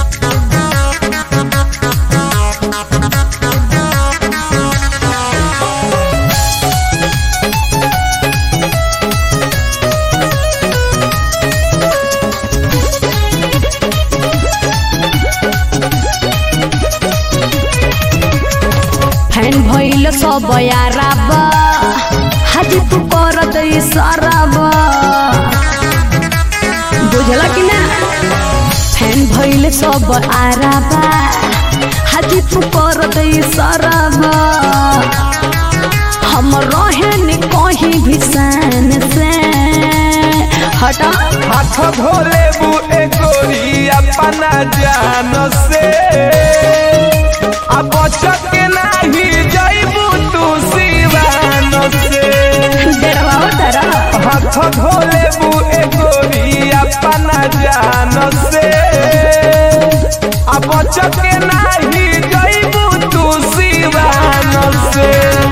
Fan भइल सब याराबा हाजी तू करत इशाराबा बुझला कि ना। फैन भइल सब आराबा हाजी तू करत इशाराबा हम रहे नि कहीं भी सन से हटा हाथ धोले बु एकोरी अपना जान से अब के नाही जाइबू तू सिवान से डरवाओ तारा हाथ धोले बु एकोरी अपना जान से अब के नाही जाइबू तू सिवान से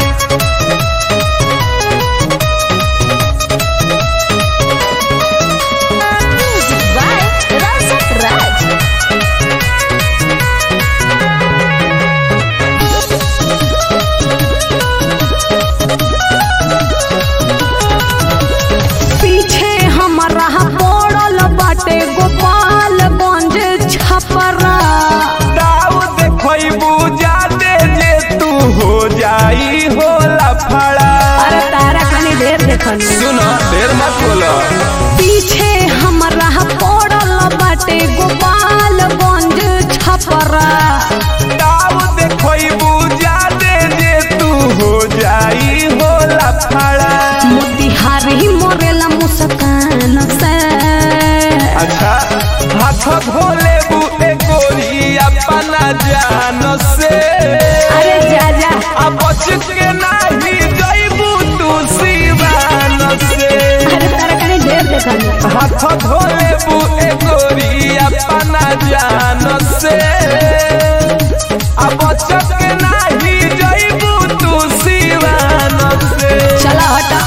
पीछे हमारा पड़ल बाटे गोपालगंज छपरा दाऊ देखबू जाते जे तू हो जाई हो लफड़ा। अरे तारा कनी देर देखन सुनो देर मत बोलो। पीछे हमारा पड़ल बाटे गोपालगंज छपरा दाऊ देखबू जाते जे तू हो जाई हो लफड़ा। मोतिहारी मोरेला मुस्कान से अच्छा हाथ धोले बू एकोरी अपना जान से अरे जा जा अब बच के नाही जाइबू तू सिवान से। अरे तारा कनी देर देखन हाथ धोले बु एकोरी अपना जान से अब के नाही जाइबू तू सिवान से। चला हटा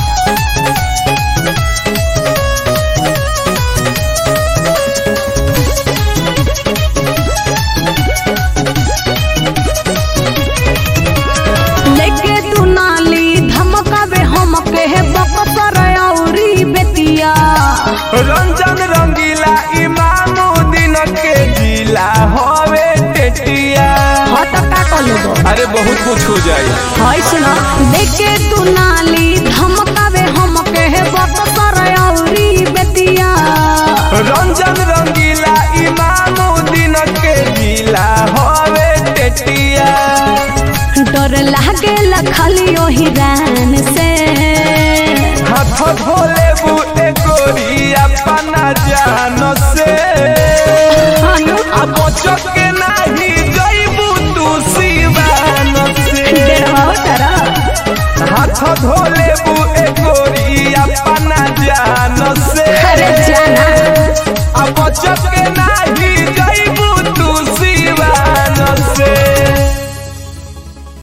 लेके तू नाली धमकावे हम के बकसर औरी बेतिया रंजन रंगीला इमामुद्दीन के जिला हवे टेटिया। हट का कलो अरे बहुत कुछ हो जाए। हाय सुना लेके तू नाली धमकावे हम के बकसर औरी बेतिया रंजन रंगीला इमामुद्दीन के जिला हवे टेटिया। डर लागे खाली ओही रान से हाथ धोले बु एकोरी अपना जान से अब के नाही जाइबू तू सिवान से। डरवाओ तारा हाथ धोले बु एकोरी अपना जान